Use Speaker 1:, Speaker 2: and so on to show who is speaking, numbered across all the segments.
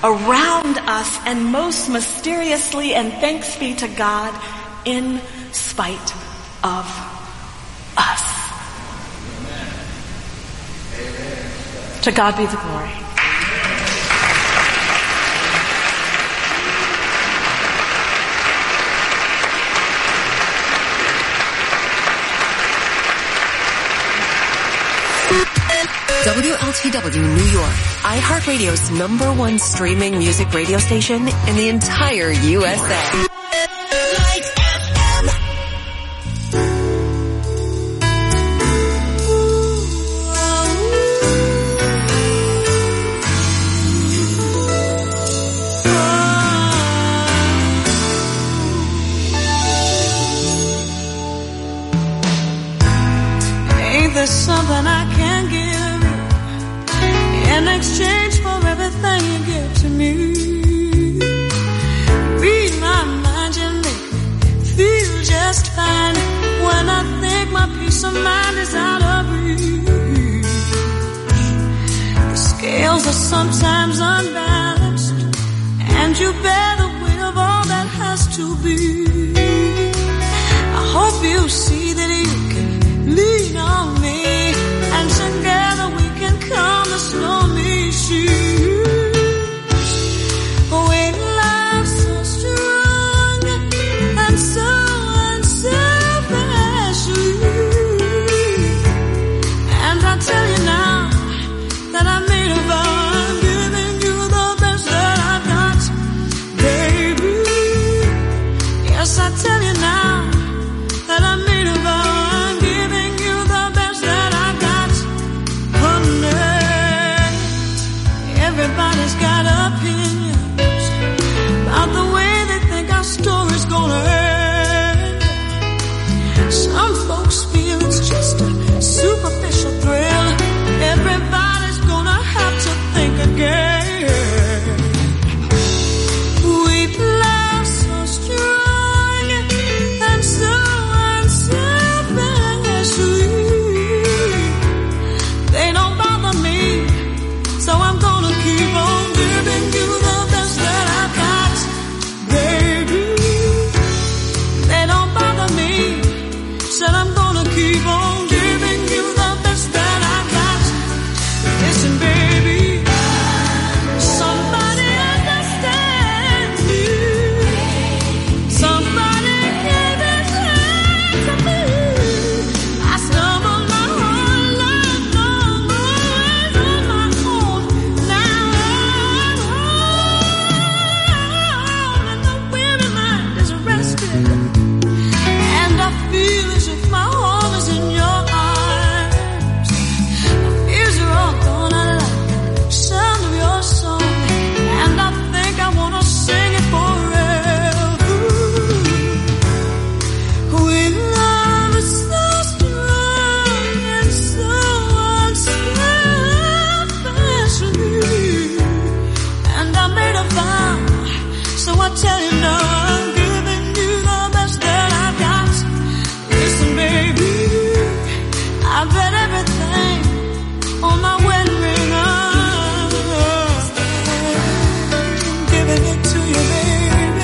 Speaker 1: around us, and most mysteriously, and thanks be to God, in spite of us. Amen. To God be the glory.
Speaker 2: WLTW New York, iHeartRadio's #1 streaming music radio station in the entire USA. Light FM.
Speaker 3: Ain't there something I can give in exchange for everything you give to me? Read my mind, you make me feel just fine. When I think my peace of mind is out of reach, the scales are sometimes unbalanced, and you bear the weight of all that has to be. I hope you see that you can lean on me, and together we can calm the stormy seas. When love's so strong and so unselfish, and I tell you now that I made a vow, I'm giving you the best that I got, baby. Yes, I tell you now that I made a vow, I'm giving you the best that I got, honey. Everybody's got opinions about the way they think our story's gonna end. Some folks feel it's just a superficial thrill. Everybody's gonna have to think again. We've loved so strong and so unselfishly. They don't bother me, so I'm gonna keep on giving you the best that I got, baby. They don't bother me, said I'm gonna keep on giving you the best that I got. Listen, baby, somebody understands me. Somebody gave his hand to me. I stumbled my whole life long, always on my own. Now I'm home, and the weary mind is rested, and I feel as if my home is in your arms. My fears are all gone, I like the sound of your song, and I think I wanna sing it forever. When love is so strong and so unselfishly, and I made a vow, so I tell you now, I'm giving you the best that I got. Listen, baby, I bet everything on my wedding ring. I'm giving it to you, baby.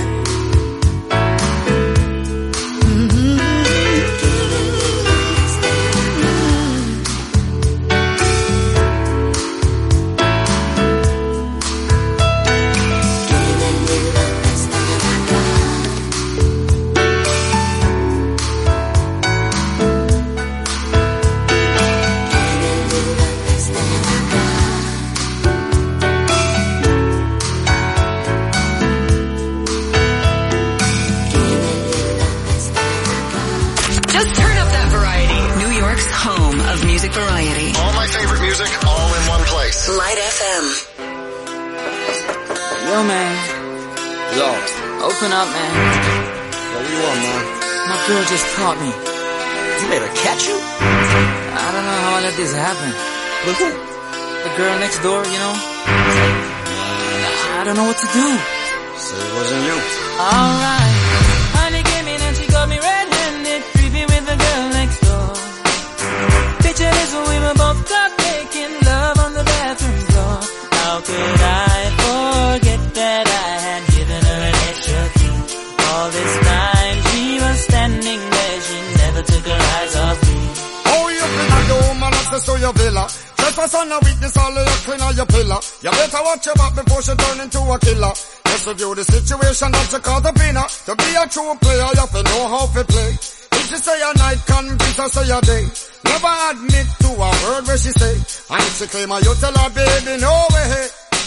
Speaker 2: Just turn up that variety. New York's home of music variety.
Speaker 4: All my favorite music, all in one place.
Speaker 2: Light FM.
Speaker 5: Yo, man.
Speaker 6: Yo.
Speaker 5: Open up, man.
Speaker 6: What do you want, man?
Speaker 5: My girl just caught me.
Speaker 6: You made her catch you?
Speaker 5: I don't know how I let this happen.
Speaker 6: With who?
Speaker 5: The girl next door, you know? I don't know what to do.
Speaker 6: So it wasn't you.
Speaker 5: Alright. Honey came in and she got me red-handed, creepy with the girl next door. Picture this when we were both caught making love on the bathroom floor. How could I forget
Speaker 7: Witness and a witness, all of you clean on your pillar. You better watch your back before she turn into a killer. Just review the situation that you caught up in her. To be a true player, you have to know how to play. If she say a night, convince her say a day. Never admit to a word where she say. And if she claim her, you tell her, baby, no way.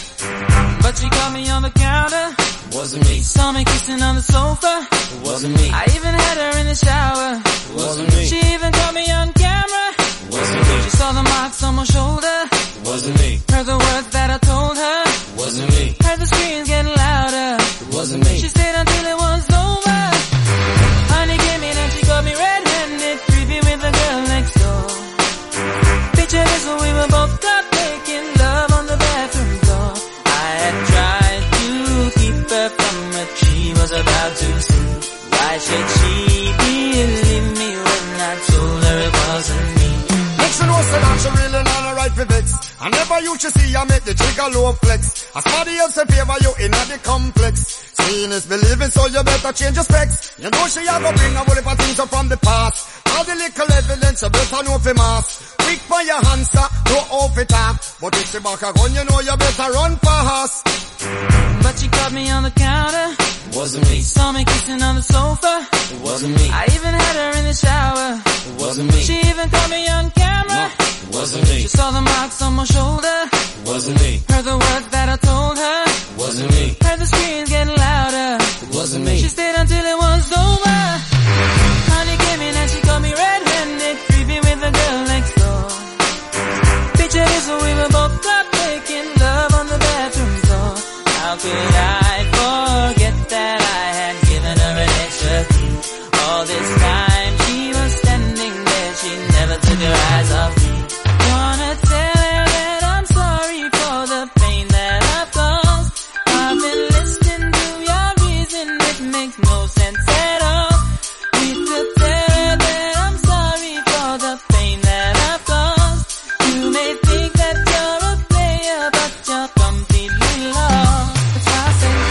Speaker 5: But she caught me on the counter.
Speaker 6: Wasn't me.
Speaker 5: Saw me kissing on the sofa.
Speaker 6: Wasn't me.
Speaker 5: I even had her in the shower.
Speaker 6: Wasn't me.
Speaker 5: She even caught me on camera.
Speaker 6: Wasn't me.
Speaker 5: She saw the marks on my shoulder.
Speaker 6: Wasn't me.
Speaker 5: Heard the words that I told her.
Speaker 6: Wasn't me.
Speaker 5: Heard the screams getting louder.
Speaker 6: Wasn't me.
Speaker 5: She stayed until it was over. Honey came in and she got me red-handed, creepy with the girl next door. Picture this when we were both caught making love on the bathroom floor. I had tried to keep her from what she was about to see. Why should she believe me when I told her it wasn't me?
Speaker 7: Makes you know say that she really not a right for vex. I never used to see her make the trigger low flex. As somebody else in favor you in the complex. Seeing is believing, so you better change your specs. You know she a go bring a whole heap of things up from the past. All the little evidence you better know for mass. Quick for your answer, no off it up. But if she back a gun, you know you better run fast.
Speaker 5: But she caught me on the counter.
Speaker 6: Wasn't me.
Speaker 5: Saw me kissing on the sofa.
Speaker 6: It wasn't me.
Speaker 5: I even had her in the shower.
Speaker 6: It wasn't me.
Speaker 5: She even caught me on camera.
Speaker 6: It wasn't me.
Speaker 5: She saw the marks on my shoulder.
Speaker 6: It wasn't me.
Speaker 5: Heard the words that I told her.
Speaker 6: It wasn't me.
Speaker 5: Heard the screams getting louder.
Speaker 6: It wasn't me.
Speaker 5: She stayed until it was over. Honey came in and she got me red-handed, creepy with the girl next door. Picture this when we were both caught making love on the bathroom floor. How could I forget that I had given her an extra key? All this time she was standing there, she never took her eyes off me. Wanna tell her that I'm sorry for the pain that I've caused. I've been listening to your reason, it makes no sense at all. Need to tell her that I'm sorry for the pain that I've caused. You may think that you're a player, but you're completely lost. That's why I say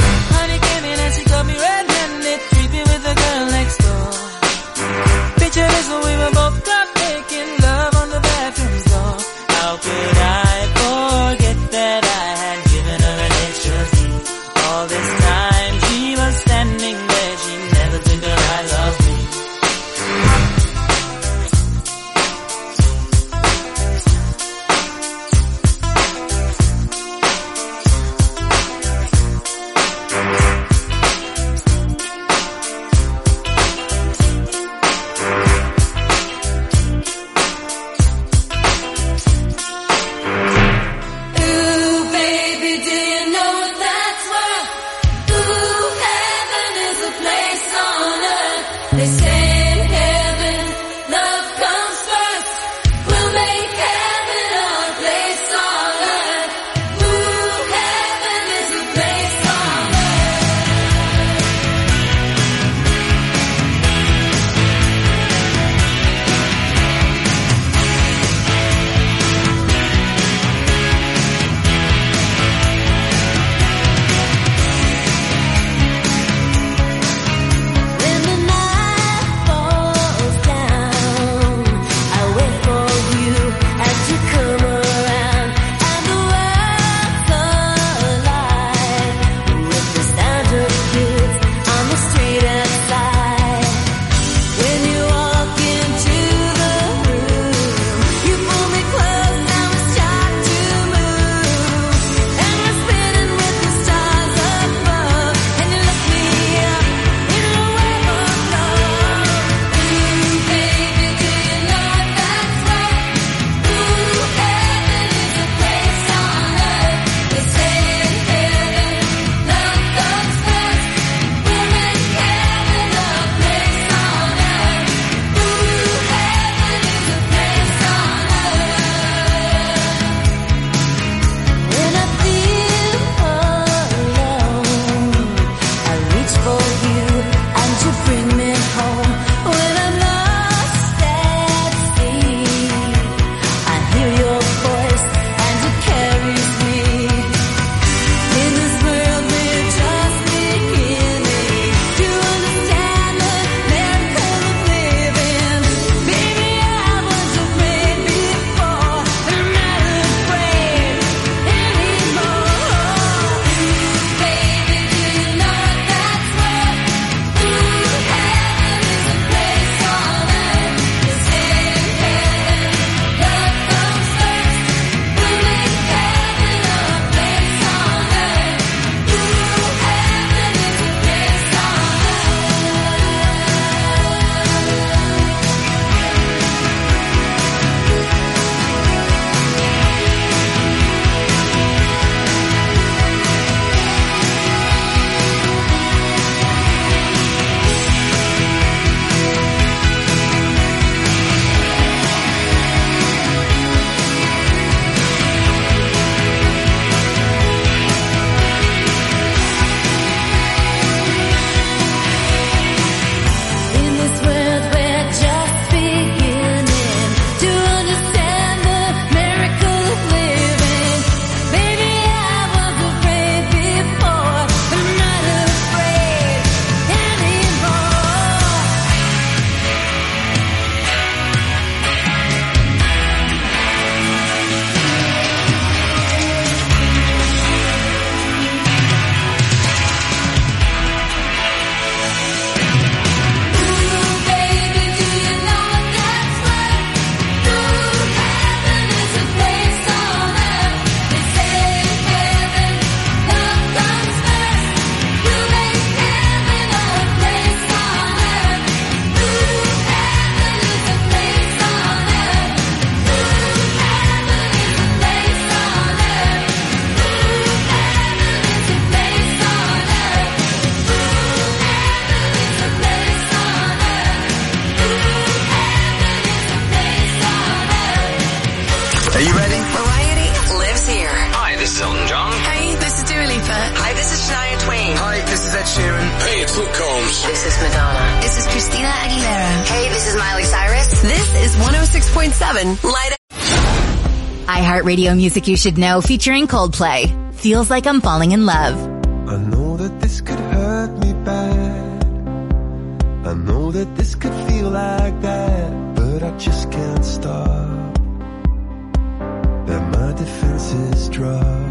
Speaker 4: Holmes.
Speaker 2: This is Madonna.
Speaker 8: This is Christina Aguilera.
Speaker 2: Hey, this is Miley Cyrus. This is 106.7 Light.
Speaker 8: iHeartRadio Music You Should Know featuring Coldplay. Feels Like I'm Falling in Love.
Speaker 9: I know that this could hurt me bad. I know that this could feel like that, but I just can't stop. Let my defenses drop.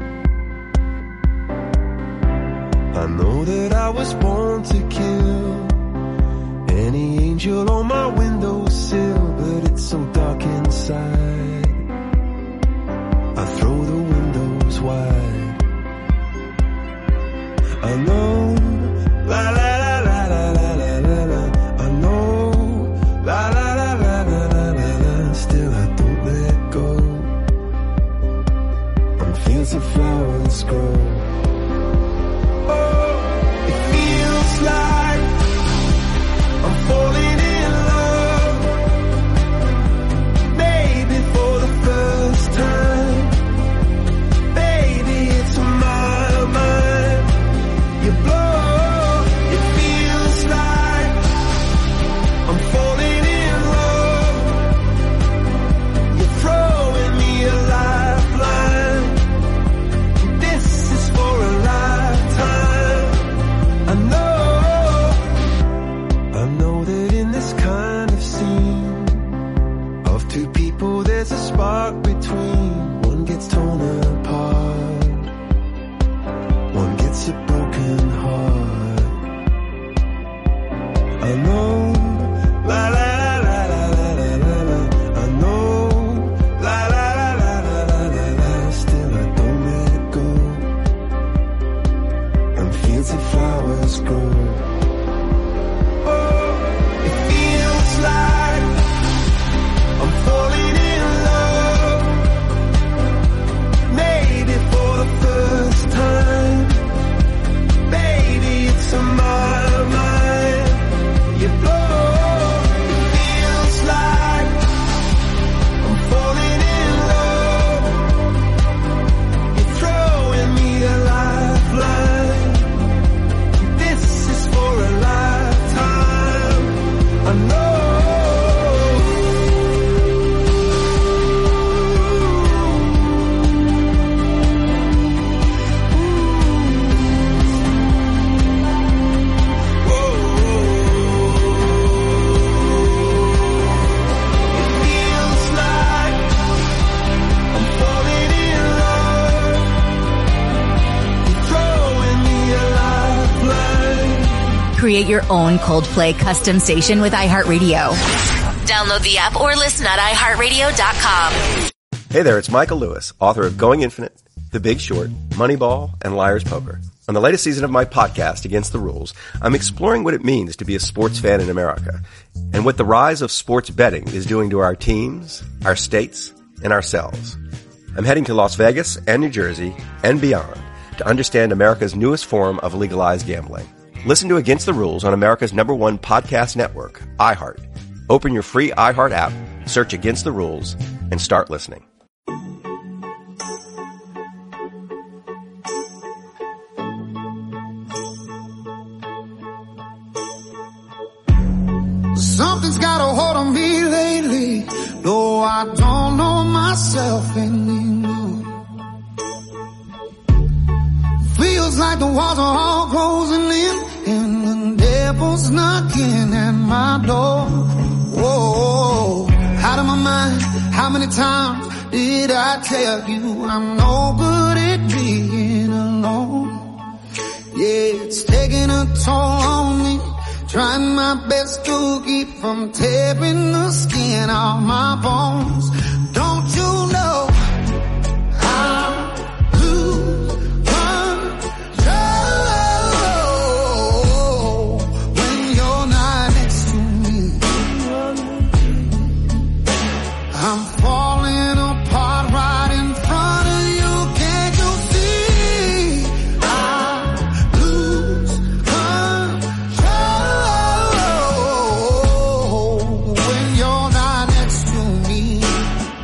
Speaker 9: I know that I was born to kill any angel on my windowsill, but it's so dark inside. I throw the windows wide. I know, la la la la la la la la la. I know, la la la la la la la la. Still I don't let go. On fields of flowers grow. Oh, it feels like I'm falling in love. Maybe for the first time. Baby, it's my mind. You blow. It feels like I'm falling in love. You're throwing me a lifeline. This is for a lifetime. I know that in this kind of scene of two people there's a spark between. One gets torn apart, one gets a broken heart. I know, la la la la la la la la. I know, la la la la la la la la. Still I don't let go. And fields of flowers grow. Oh, it feels like I'm falling in love. Maybe for the first time. Baby, it's on my mind. You blow. It feels like I'm falling in love. You're throwing me a lifeline. This is for a lifetime. I know. It feels like I'm falling in love. You're throwing me a lifeline.
Speaker 8: Create your own Coldplay custom station with iHeartRadio. Download the app or listen at iHeartRadio.com.
Speaker 10: Hey there, it's Michael Lewis, author of Going Infinite, The Big Short, Moneyball, and Liar's Poker. On the latest season of my podcast, Against the Rules, I'm exploring what it means to be a sports fan in America and what the rise of sports betting is doing to our teams, our states, and ourselves. I'm heading to Las Vegas and New Jersey and beyond to understand America's newest form of legalized gambling. Listen to Against the Rules on America's #1 podcast network, iHeart. Open your free iHeart app, search Against the Rules, and start listening.
Speaker 3: Something's got a hold on me lately, though I don't know myself anymore. Feels like the walls are all closing in, and the devil's knocking at my door. Whoa, out of my mind, how many times did I tell you I'm no good at being alone? Yeah, it's taking a toll on me. Trying my best to keep from tearing the skin off my bones. Don't you know I lose control when you're not next to me? I'm falling apart right in front of you. Can't you see? I lose control when you're not next to me.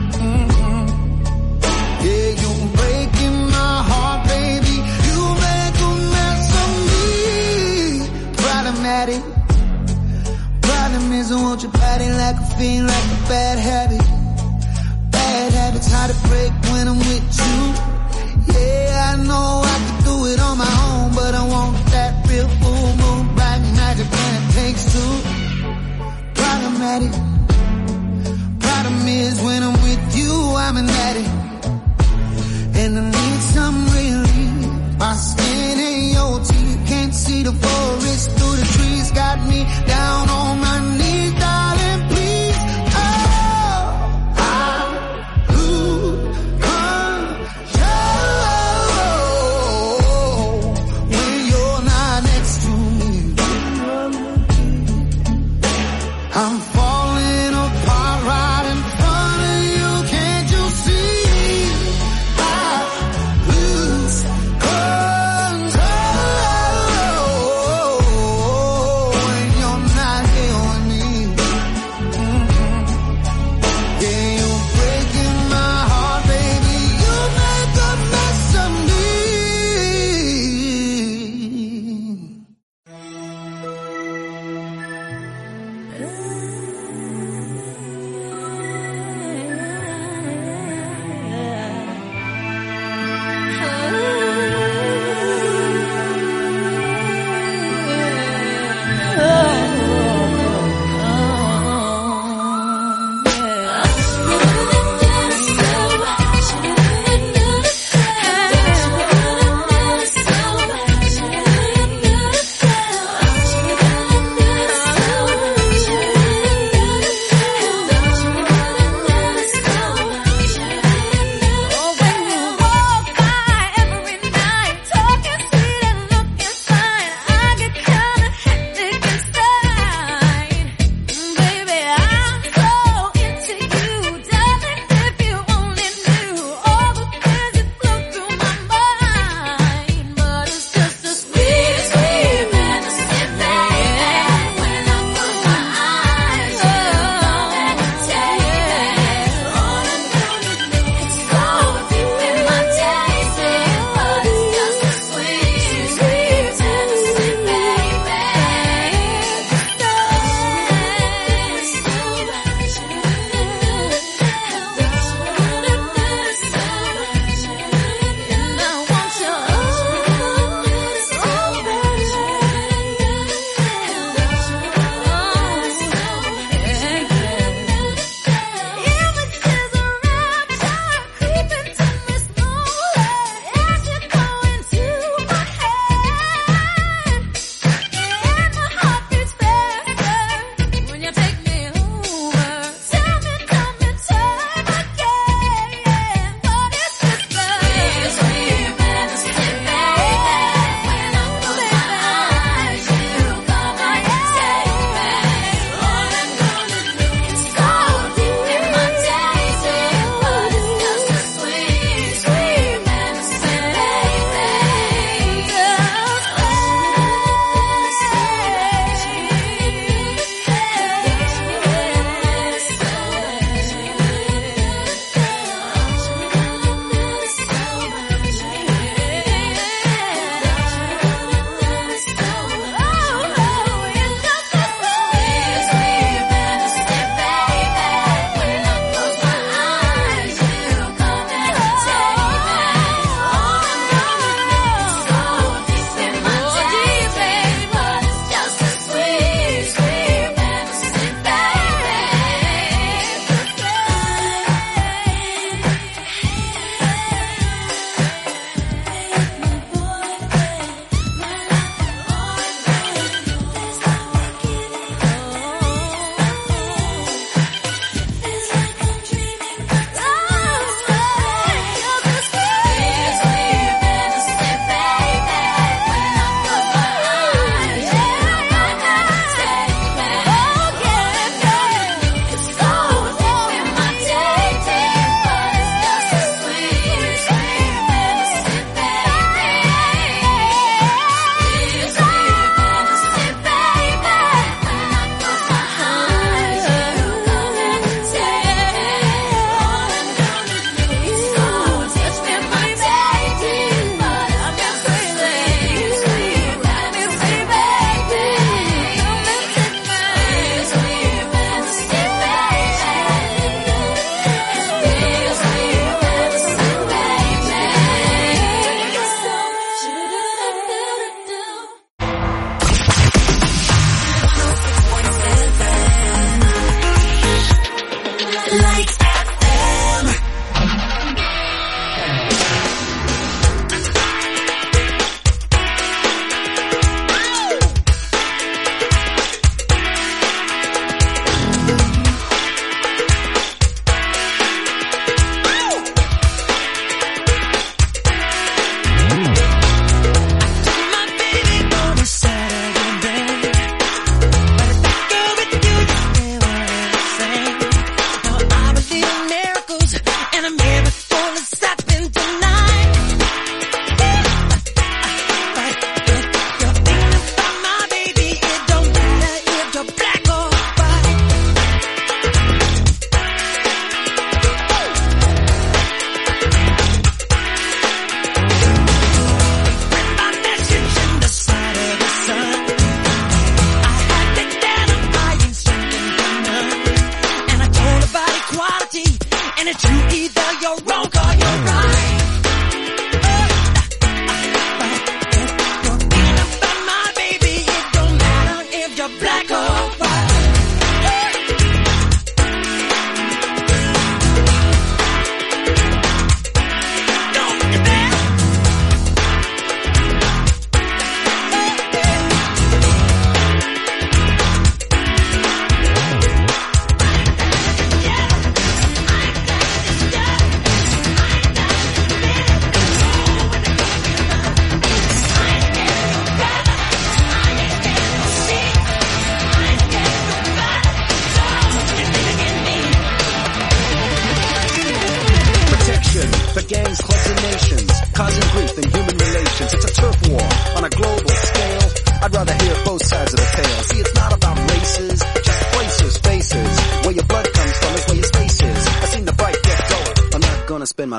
Speaker 3: your body like a fiend, like a bad habit. Bad habits hard to break when I'm with you. Yeah, I know I can do it on my own, but I want that real full moon, black magic when it takes two. Problematic. Problem is when I'm with you, I'm an addict. And I need some relief. My skin ain't your teeth. Can't see the forest through the trees. Got me down on my knees, darling, please. Oh, I'm losing control.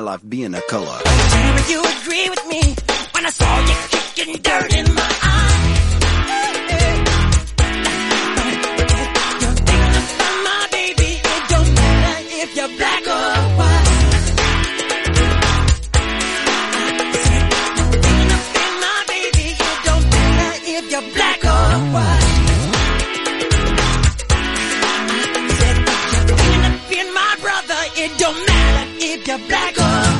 Speaker 11: life being a color.
Speaker 3: Will you agree with me when I saw you kicking dirt in my eye? You're thinking about my baby. It don't matter if you're black or white. You're thinking about my baby. It don't matter if you're black or white. You're thinking of being my brother. It don't matter if you're black or white.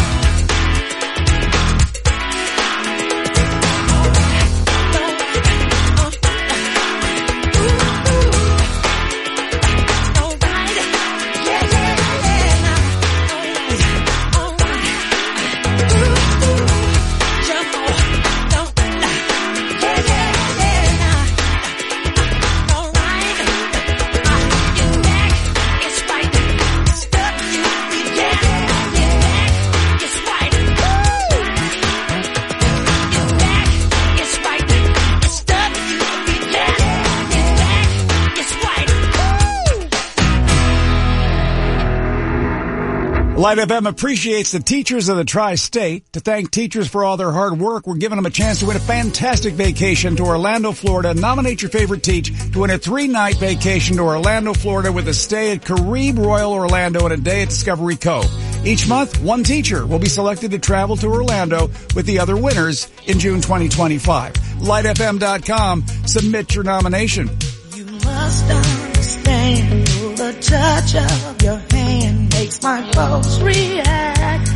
Speaker 12: Light FM appreciates the teachers of the Tri-State. To thank teachers for all their hard work, we're giving them a chance to win a fantastic vacation to Orlando, Florida. Nominate your favorite teach to win a 3-night vacation to Orlando, Florida with a stay at Caribe Royal Orlando and a day at Discovery Cove. Each month, one teacher will be selected to travel to Orlando with the other winners in June 2025. LightFM.com. Submit your nomination.
Speaker 3: You must understand the touch of your hand makes my pulse react.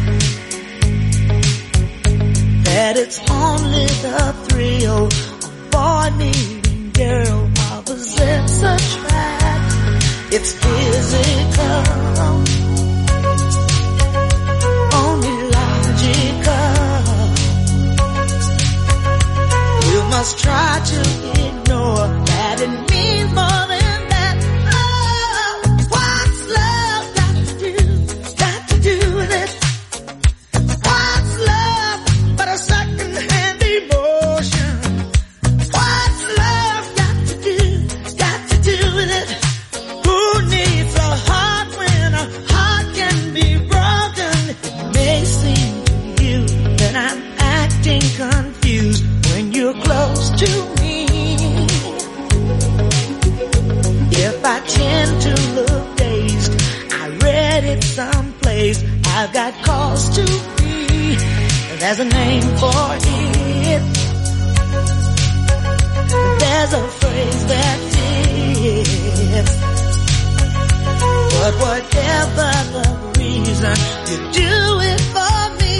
Speaker 3: That it's only the thrill of boy meeting girl opposites attract. It's physical, only logical. You must try to ignore that it means more than confused when you're close to me. If I tend to look dazed, I read it someplace, I've got cause to be. There's a name for it. There's a phrase that fits. But whatever the reason, you do it for me.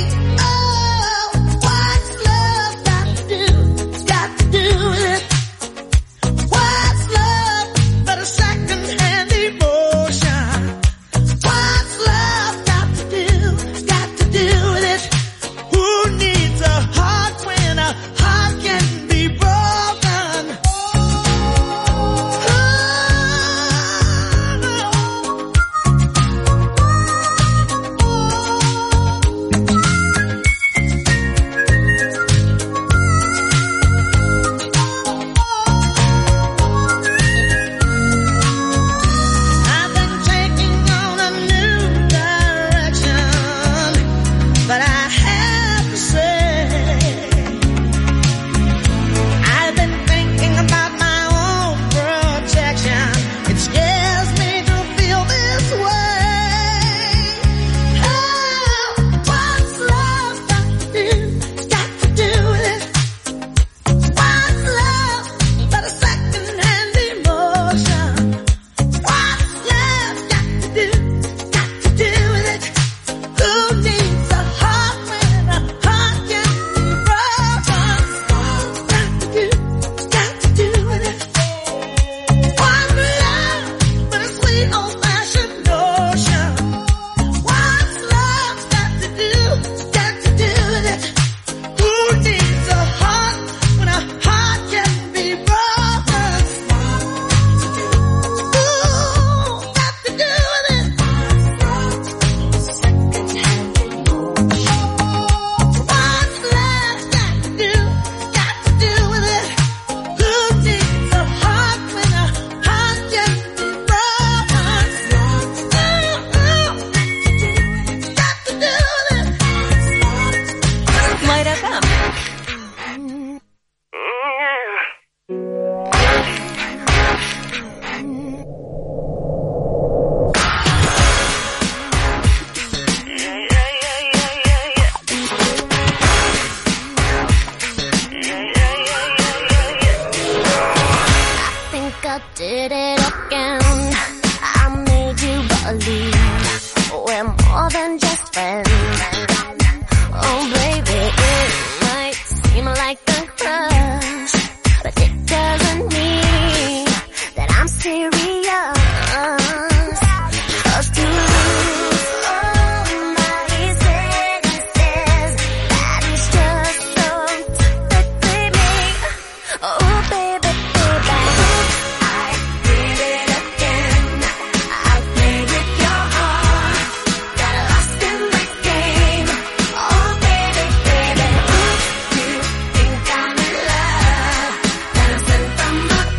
Speaker 11: I did it again. I made you believe we're more than just friends. Oh baby, it might seem like a crush, but it doesn't mean that I'm serious. 'Cause to lose all my senses, that is just so typically me. Oh baby, baby, I did it again. I played with your heart, got lost in the game. Oh baby, baby, you think I'm in love, then I'm sent from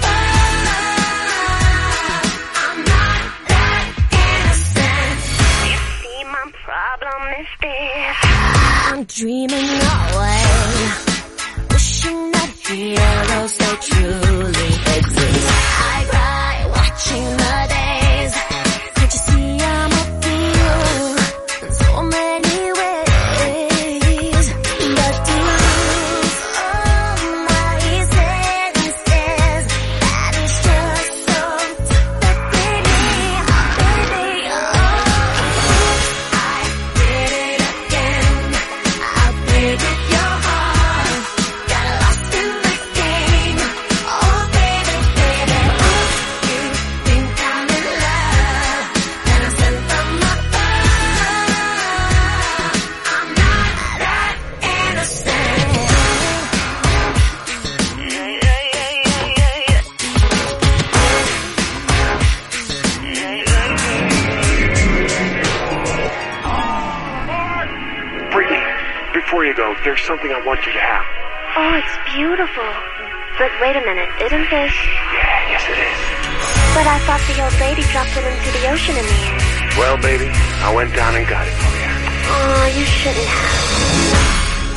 Speaker 11: above. I'm not that innocent. You see, my problem is this: I'm dreaming away, wishing that heroes they truly exist. I cry watching the days. Can't you see I'm a fool in so many ways? But to lose all my senses, that is just so typically me, baby. Oh, I did it again. I played with your heart, got lost in the game. Oh baby, baby, you think I'm in love, then I'm sent from above. I'm not that innocent.
Speaker 13: Brittany, before you go, there's something I want you to have.
Speaker 11: Oh, it's beautiful. But wait a minute, isn't this?
Speaker 13: Yeah, yes it is.
Speaker 11: But I thought the old lady dropped it into the ocean in the end.
Speaker 13: Well, baby, I went down and got it for you.
Speaker 11: Oh, you shouldn't have.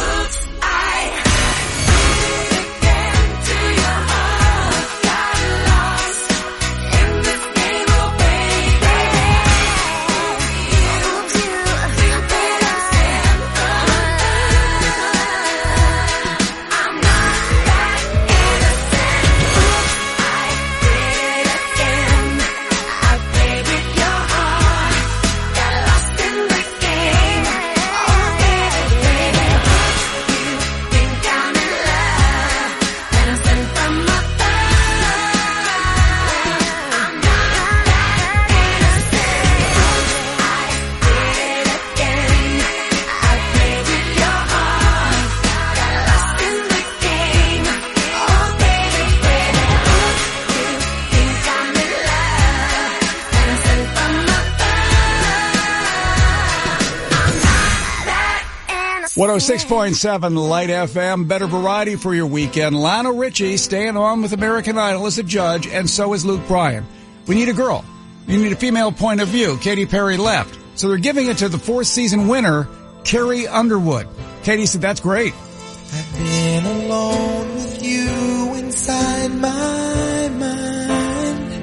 Speaker 12: One 106.7 Light FM, better variety for your weekend. Lionel Richie staying on with American Idol as a judge, and so is Luke Bryan. We need a girl. You need a female point of view. Katy Perry left. So they're giving it to the fourth season winner, Carrie Underwood. Katy said, that's great.
Speaker 14: I've been alone with you inside my mind,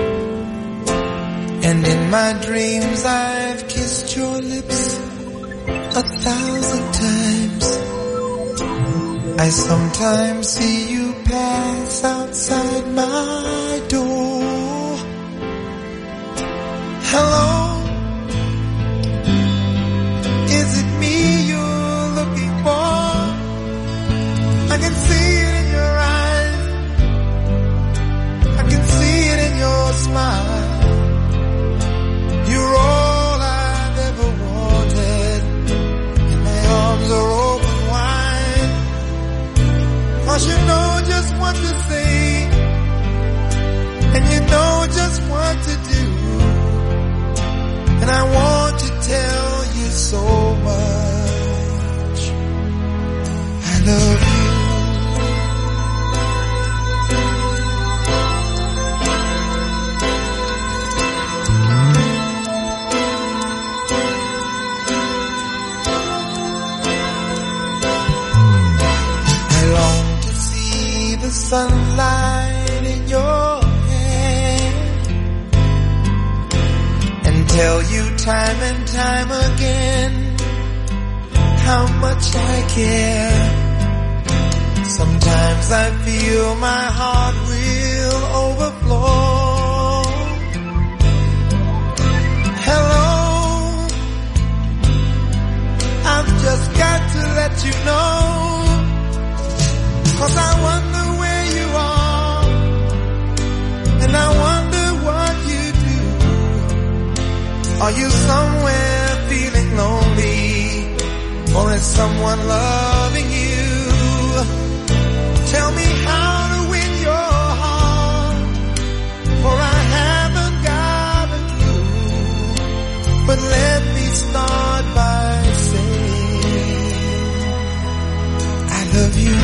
Speaker 14: and in my dreams I've kissed your lips 1,000 times. I sometimes see you pass outside my door. Hello, is it me you're looking for? I can see it in your eyes, I can see it in your smile. You're all I've ever wanted, and my arms are open wide. 'Cause you know just what to say, and you know just what to do, and I want to tell you so much. I love you. The sunlight in your hair, and tell you time and time again how much I care. Sometimes I feel my heart will overflow. 'cause I wonder where you are, and I wonder what you do. Are you somewhere feeling lonely, or is someone loving you? Tell me how to win your heart, for I haven't got a clue. But let me start by saying I love you.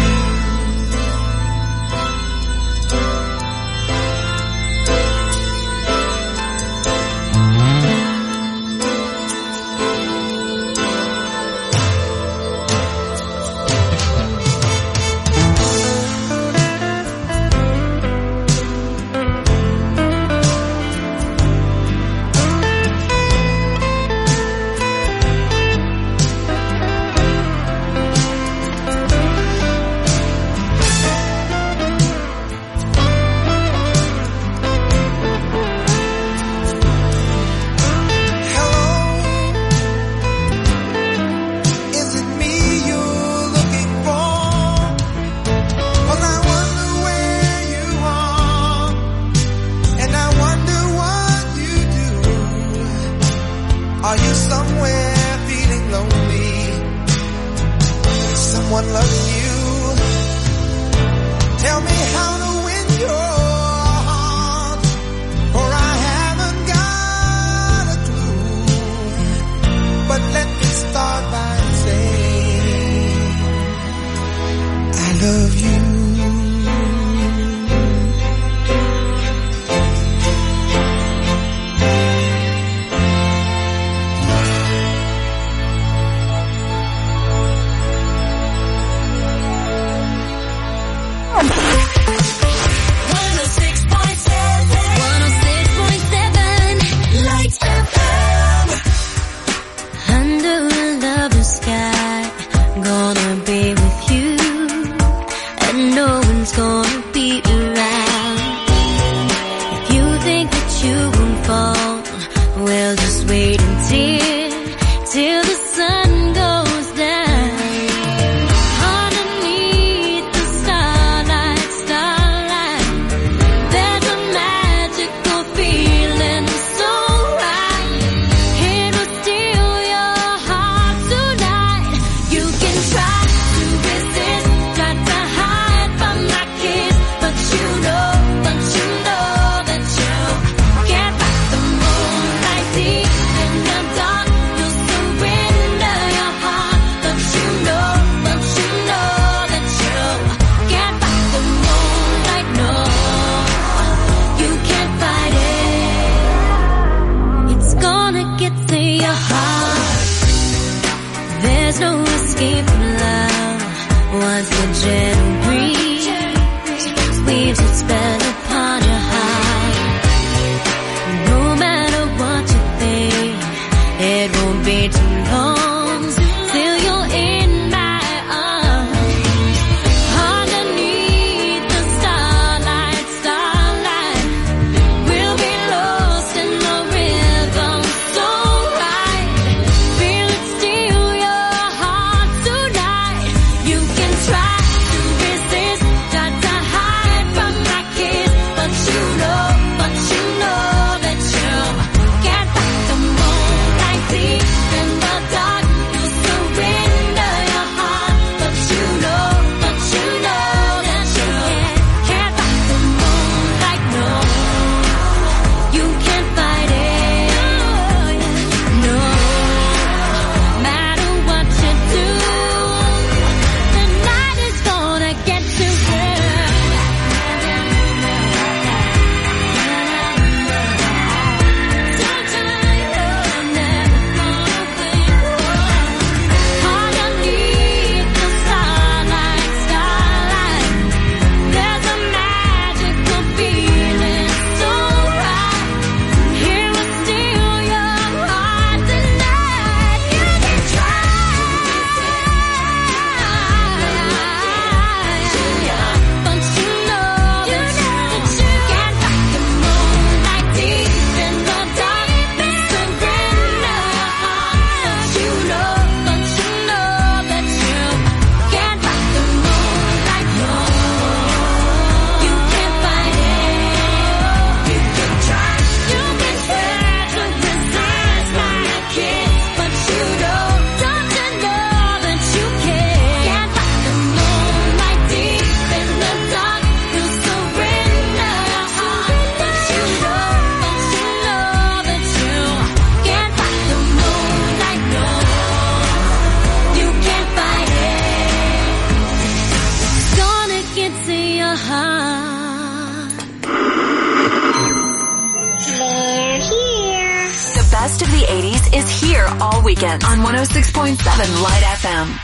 Speaker 14: Are you somewhere feeling lonely? Is someone loving you? Tell me how to win your heart, for I haven't got a clue. But let me start by saying I love you.
Speaker 11: But you They're here.
Speaker 2: The best of the 80s is here all weekend on 106.7 Light FM.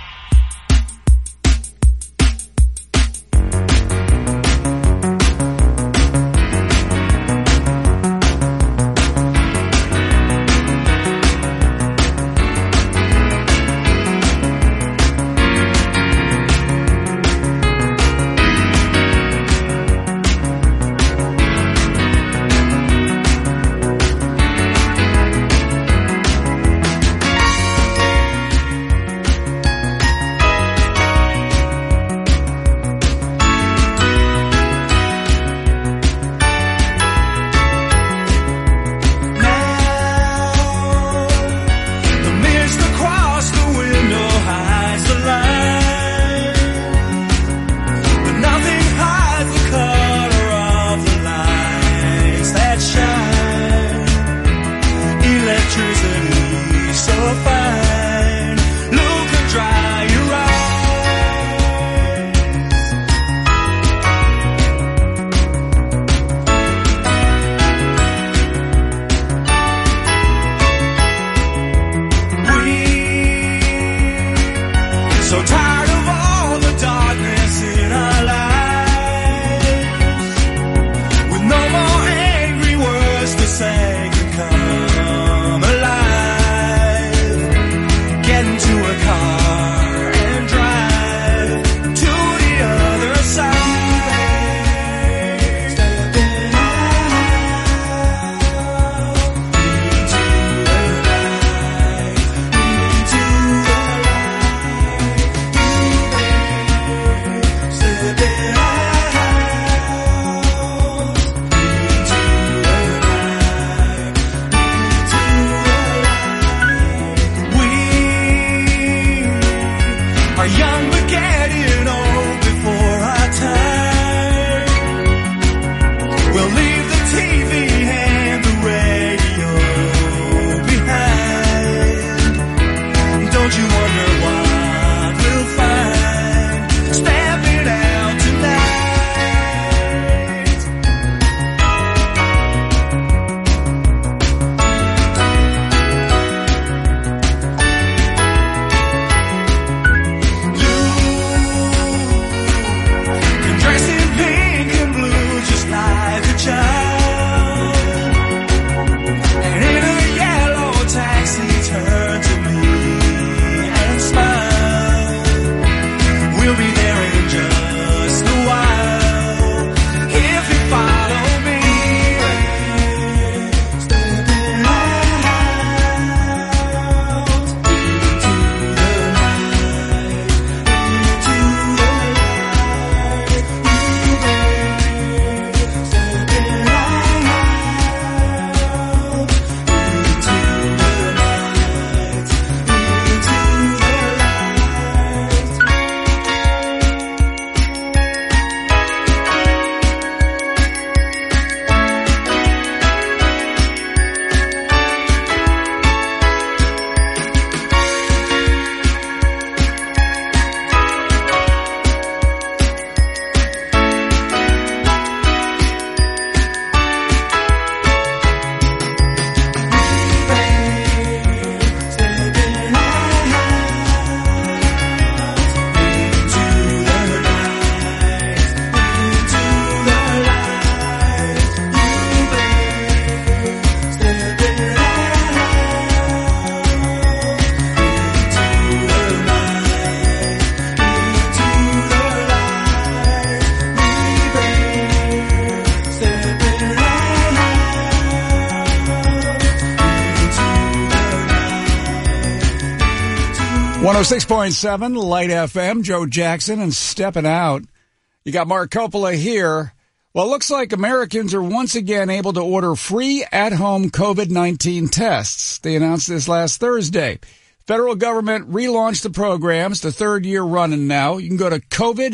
Speaker 12: .7 Light FM, Joe Jackson and Stepping Out. You got Mark Coppola here. Well, it looks like Americans are once again able to order free at-home COVID-19 tests. They announced this last Thursday. Federal government relaunched the programs, the third year running now. You can go to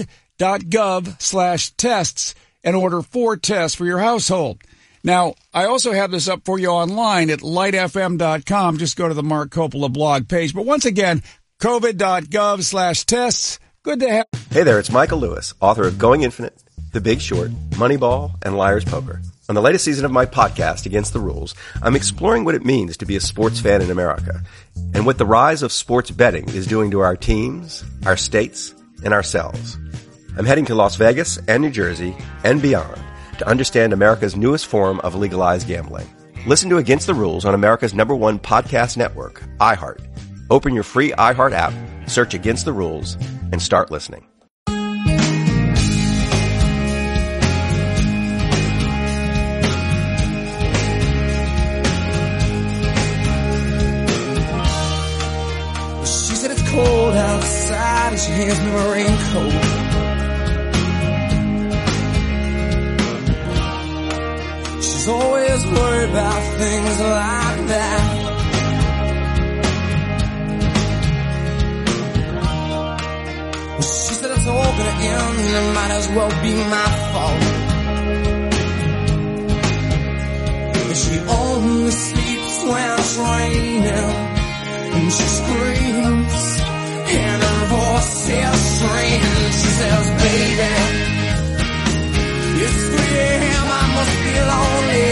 Speaker 12: covid.gov/tests and order 4 tests for your household. Now, I also have this up for you online at lightfm.com. Just go to the Mark Coppola blog page. But once again, covid.gov/tests. Good to have.
Speaker 10: Hey there, it's Michael Lewis, author of Going Infinite, The Big Short, Moneyball, and Liar's Poker. On the latest season of my podcast, Against the Rules, I'm exploring what it means to be a sports fan in America and what the rise of sports betting is doing to our teams, our states, and ourselves. I'm heading to Las Vegas and New Jersey and beyond to understand America's newest form of legalized gambling. Listen to Against the Rules on America's #1 podcast network, iHeart. Open your free iHeart app, search Against the Rules, and start listening.
Speaker 14: Cold outside and she hands me my raincoat. She's always worried about things like that. Well, she said it's all gonna end and it might as well be my fault. And she only sleeps when it's raining and she screams. And her voice is strange. She says, baby, it's 3 a.m., I must be lonely.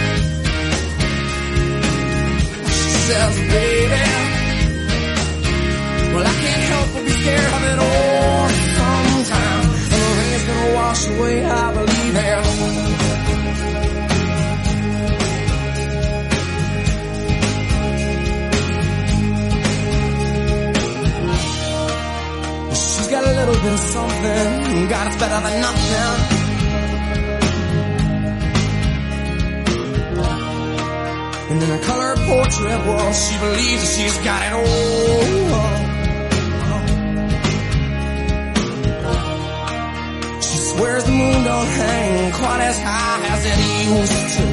Speaker 14: She says, baby, well, I can't help but be scared of it all sometimes. And the rain's gonna wash away, I believe it. Got a little bit of something, God, it's better than nothing. And in a colored portrait, well, she believes that she's got it all. She swears the moon don't hang quite as high as it used to.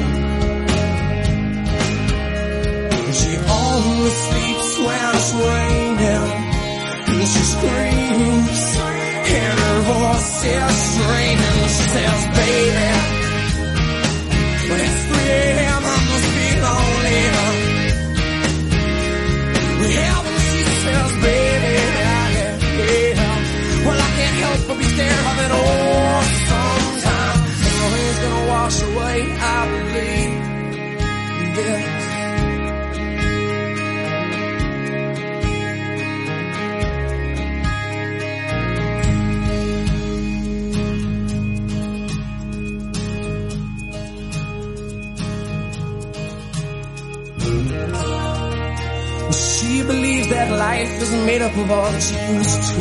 Speaker 14: And she only sleeps when it's raining. And she screams, and her voice is strange, and she says, baby, when it's 3 a.m., I must be lonely. Yeah, when she says, baby, well, I can't help but be scared of it all sometimes. And the rain's gonna wash away, I believe this. She believes that life isn't made up of all that she used to.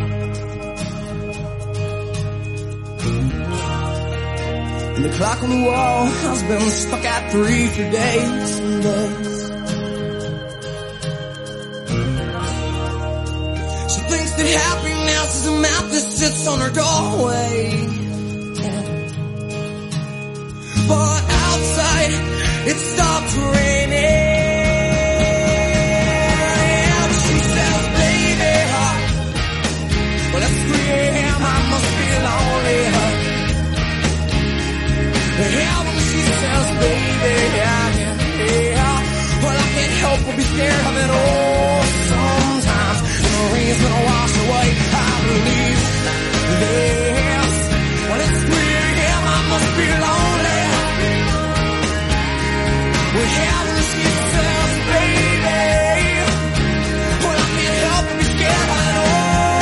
Speaker 14: And the clock on the wall has been stuck at 3 for days and days. She thinks that happiness is a map that sits on her doorway. But outside, it stopped raining. Well, it's 3 a.m., I must be lonely. Yeah, when she says, baby, yeah. Well, I can't help but be scared of it all sometimes. And the rain's gonna wash away, I believe this. When it's 3 a.m., I must be lonely. Well, yeah, when she says, baby, well, I can't help but be scared of it all.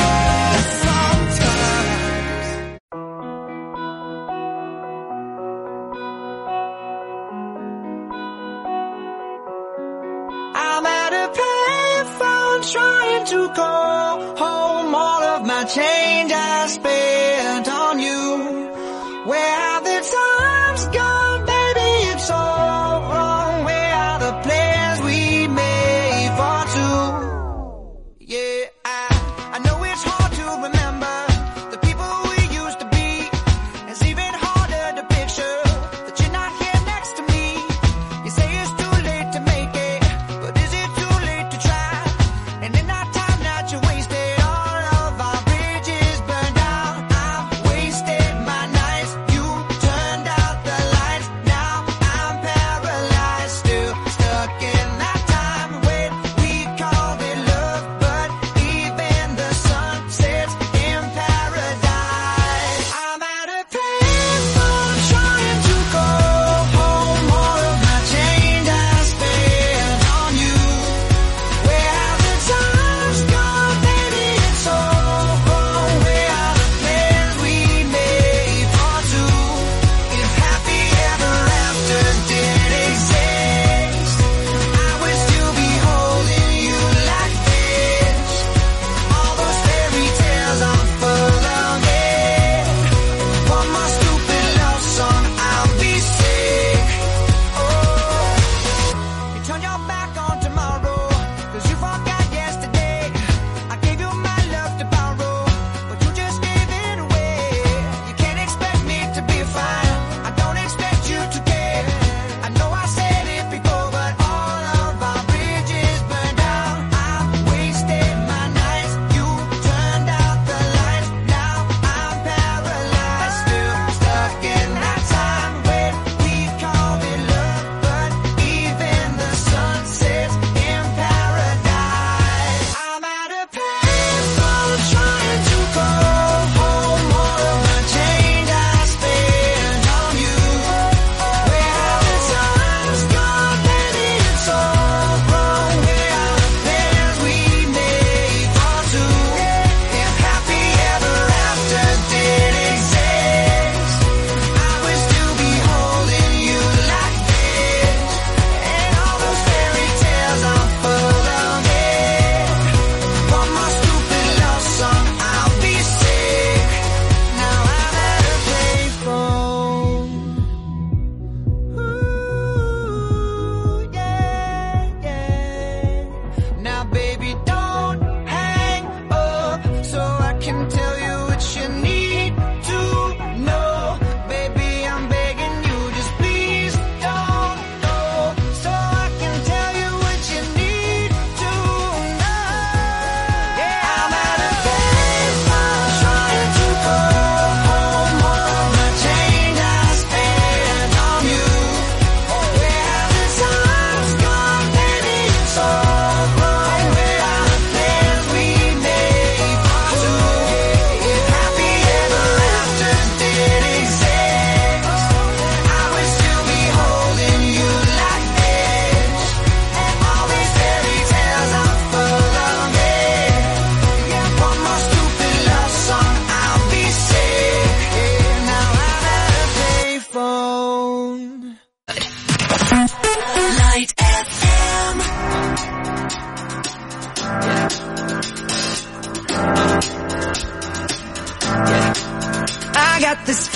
Speaker 3: Trying to call home all of my change I spent on you. Where have the times gone, baby? It's all wrong. Where are the plans we made for two? Yeah, I know it's hard to remember the people we used to be. It's even harder to picture that you're not here next to me. You say it's too late to make it, but is it too late to try? And in that time that you wasted, all of our bridges burned out. I'm wasted.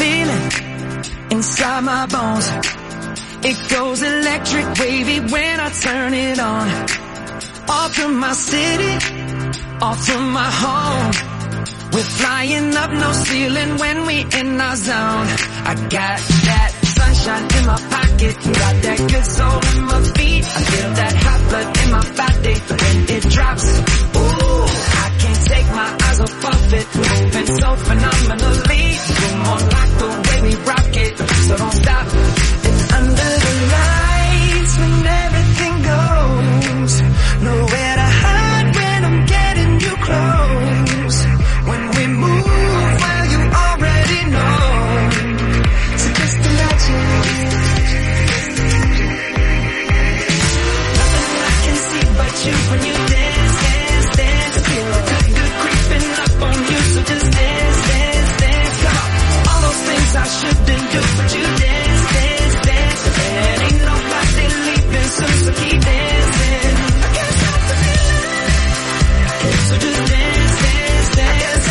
Speaker 5: feeling inside my bones. It goes electric wavy when I turn it on. All through my city, all through my home. We're flying up, no ceiling when we in our zone. I got that sunshine in my pocket, got that good soul in my feet. I feel that hot blood in my body when it drops. Ooh, I can't take my eyes off of it, moving so phenomenally. You're more like the way we rock it, so don't stop. And under the lights when everything goes, nowhere to hide when I'm getting you close. When we move, well you already know. So just imagine. Nothing I can see but you when you dance, dance, dance. Feel good, good creeping up on you. So just dance, dance, dance. Come on. All those things I shouldn't do, but you dance, dance, dance. And ain't nobody leaving soon, so keep dancing. I can't stop the feeling. So just dance, dance, dance.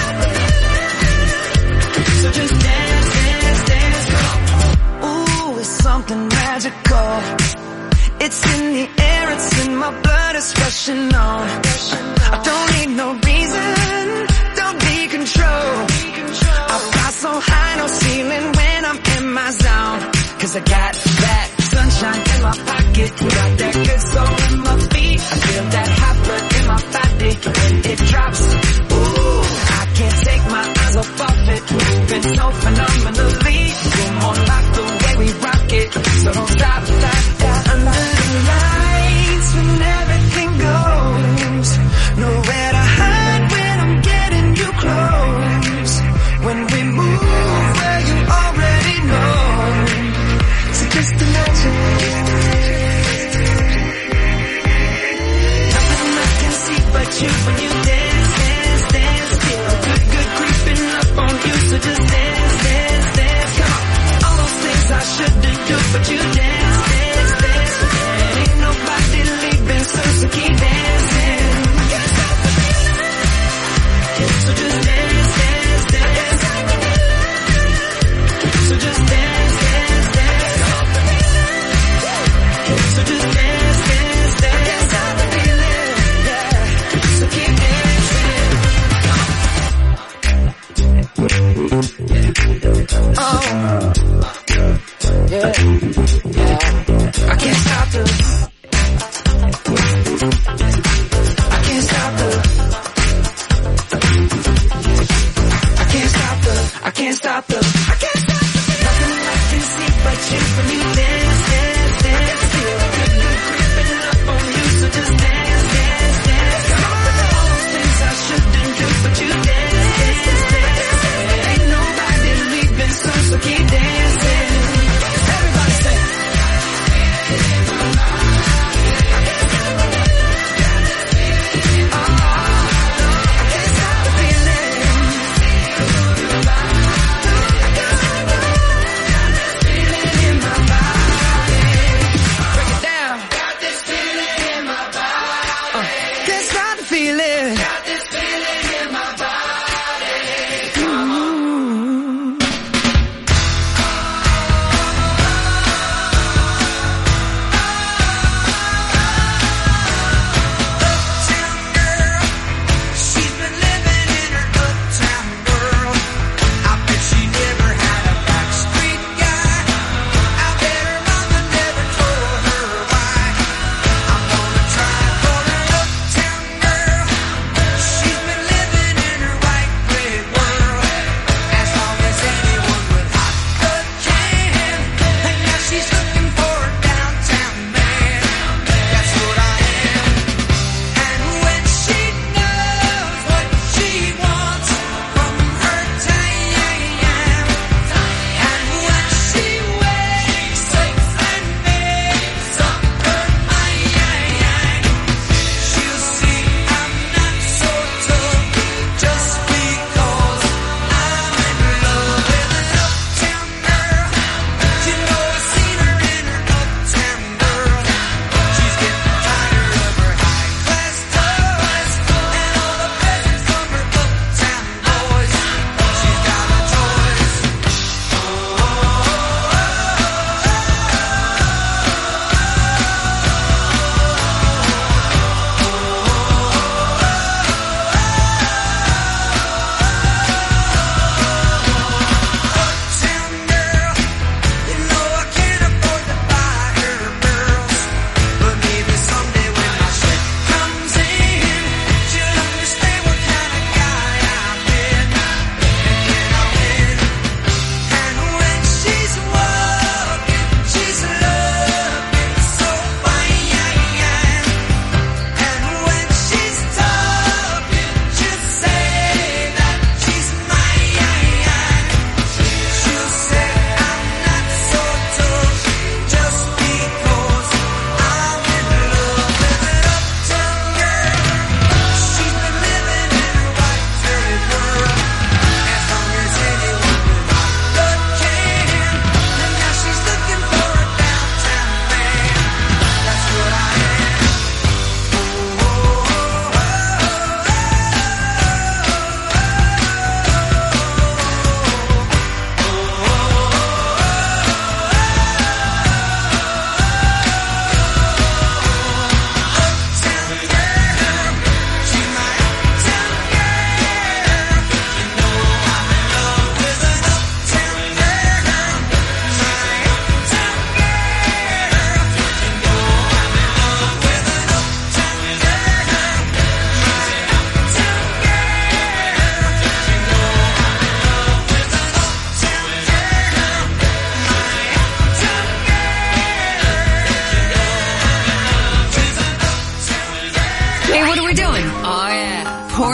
Speaker 5: So just dance, dance, dance. Ooh, it's something magical. It's in the air, it's in my blood, it's rushing on. I don't need no reason, don't be control. I fly so high, no ceiling when I'm in my zone. Cause I got that sunshine in my pocket, got that good soul in my feet. I feel that hot blood in my body when it drops. Ooh, I can't take my eyes off of it, moving so phenomenally. You're more like the way we rock it, so don't stop, stop, stop. Under the lights when everything goes, nowhere to hide when I'm getting you close. When we move, well you already know. So just imagine. Nothing I can see but you when you dance, dance, dance. Feel good, good creeping up on you. So just dance, dance, dance. Come on. All those things I shouldn't do, but you dance, dance, dance. And ain't nobody leaving soon, so keep dancing. I can't stop the feeling. So just dance, dance, dance. So just dance, dance, dance. So just dance, dance, dance. I can't stop the feeling. Yeah. So keep dancing. Oh. Yeah. Yeah. I can't stop the. I can't stop the. I can't stop the. I can't stop the. I can't stop the. Nothing I can see but you when you dance, dance, dance. Feel good, good creeping up on you. So just dance, dance, dance. All those things I shouldn't do, but you dance, dance, dance. Ain't nobody leaving soon, so keep dancing. Everybody say.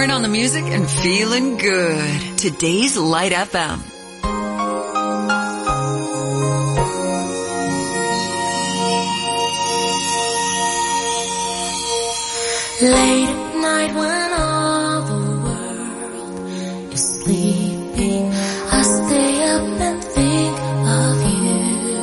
Speaker 2: Pouring on the music and feeling good. Today's Light FM.
Speaker 3: Late at night when all the world is sleeping, I stay up and think of you.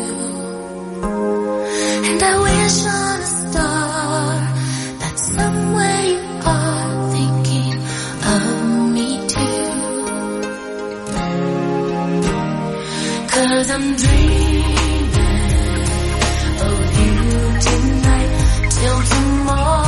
Speaker 3: And I wish on a star that somewhere you are thinking of me too. 'Cause I'm dreaming of you tonight till tomorrow.